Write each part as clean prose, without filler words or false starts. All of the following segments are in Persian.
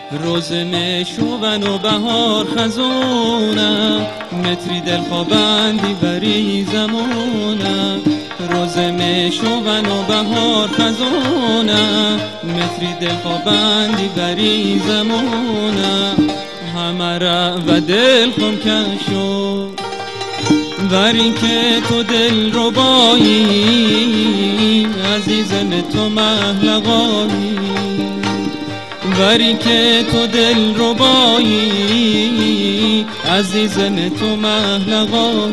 روز مشوبن و بهار خزونم، متری دلخوابندی بری زمونم. روز مشوبن و بهار خزونم، متری دلخوابندی بری زمونم. همه را و دل خم کشو بری که تو دل رو بایی، عزیزم تو محلقایی. بری که تو دل رو بایی، عزیزم تو محلقایی.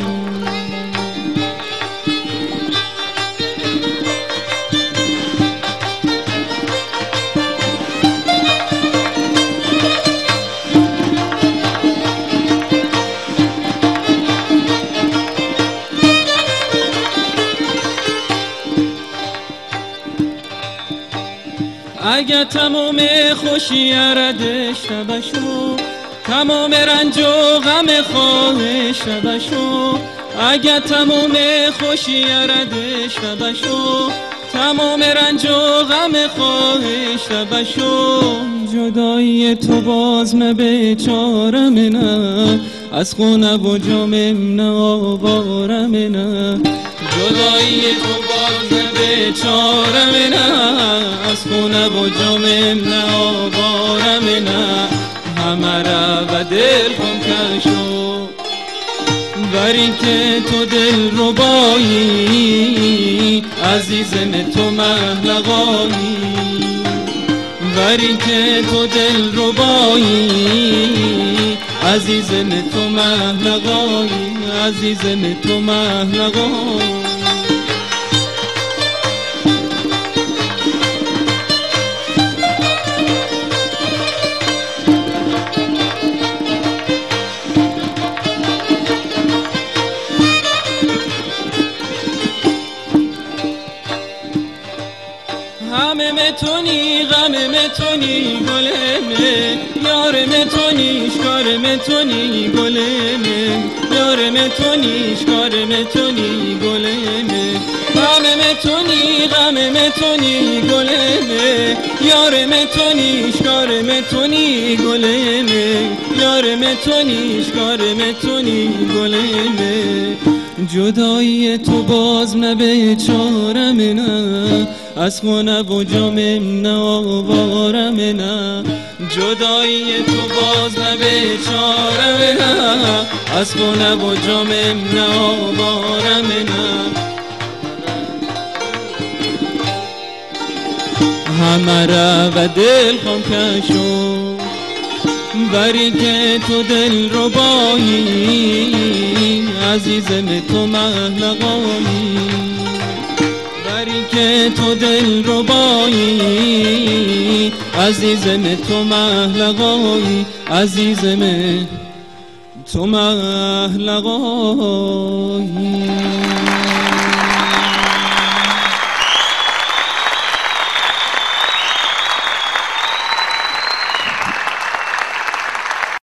اگه تمام خوشی رد شبشو، تمام رنج و غم خواه شبشو. اگه تمام خوشی رد شبشو، تمام رنج و غم خواه شبشو. جدایی تو بازم بیچارم نه، از خونه و جامم نه آوارم نه. جدایی تو بازم بیچارم نه، از خونه و جامم نه آوارم نه. همه را و دل خم کشو بری که تو دل رو بایی، عزیزم تو محلقایی. بری که تو دل رو بایی، عزیزم تو محلقایی. عزیزم تو محلقایی. همه متونی غم متونی گلمه، یار متونی شکار متونی گلمه، یار متونی شکار متونی گلمه. همه متونی غم متونی گلمه، یار متونی شکار متونی گلمه، یار متونی شکار متونی گلمه. جدایی تو باز نه بیچارم نه، از خونه و جامم نه آوارم نه. جدایی تو باز نه بیچارم نه، از خونه و جامم نه آوارم نه. همه را و دل خم کشو بری که تو دل رو بایی، عزیزم تو محلقایی. بری که تو دل رو بایی، عزیزم تو محلقایی. عزیزم تو محلقایی.